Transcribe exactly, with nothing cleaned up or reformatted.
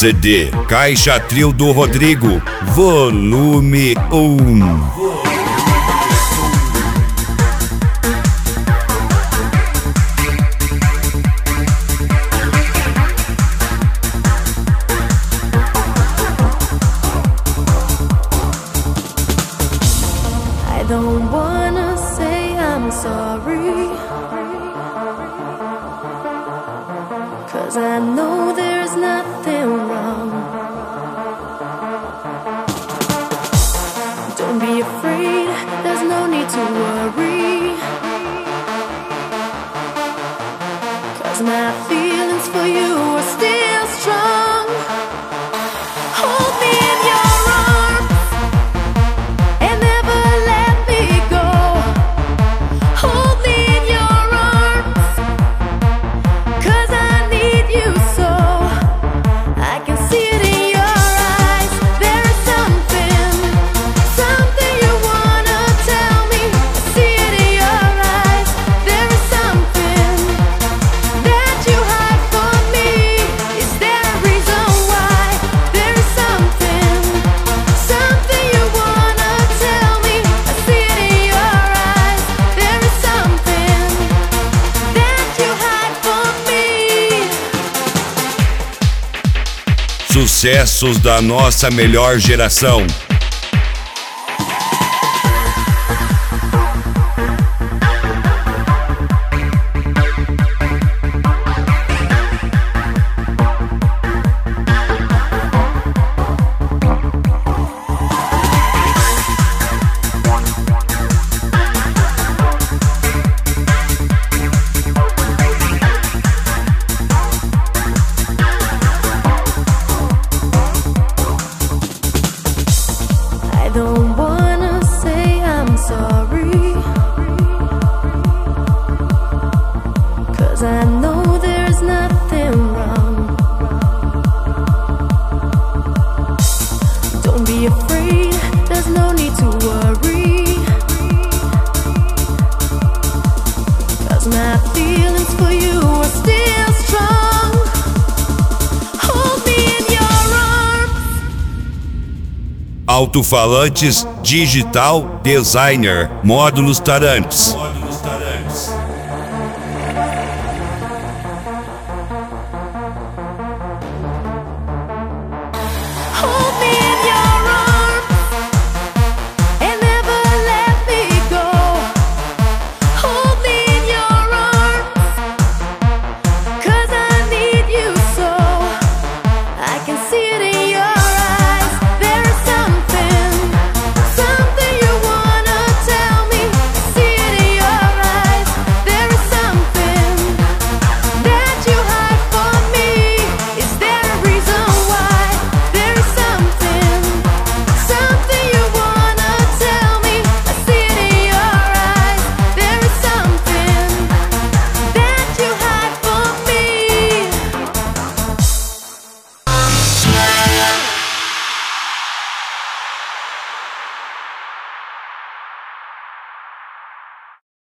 C D Caixa Trio do Rodrigo, volume um. I don't wanna say I'm sorry, 'cause I know there's nothing wrong. Don't be afraid, there's no need to worry, 'cause my feelings for you are still strong. Hold me in your arms and never let me go. Hold me in your arms, 'cause I need you so. I can see it in your eyes. There is something, something you wanna tell me. I see it in your eyes. There is something that you hide from me. Is there a reason why? There is something, something you wanna tell me. I see it in your eyes. There is something that you hide from me. Sucessos da nossa melhor geração. I don't wanna say I'm sorry, 'cause I know there's nothing wrong. Don't be afraid, there's no need to worry, 'cause my feelings for you are still strong. Hold me in your arms. Alto-falantes Digital Designer Módulos Tarantes.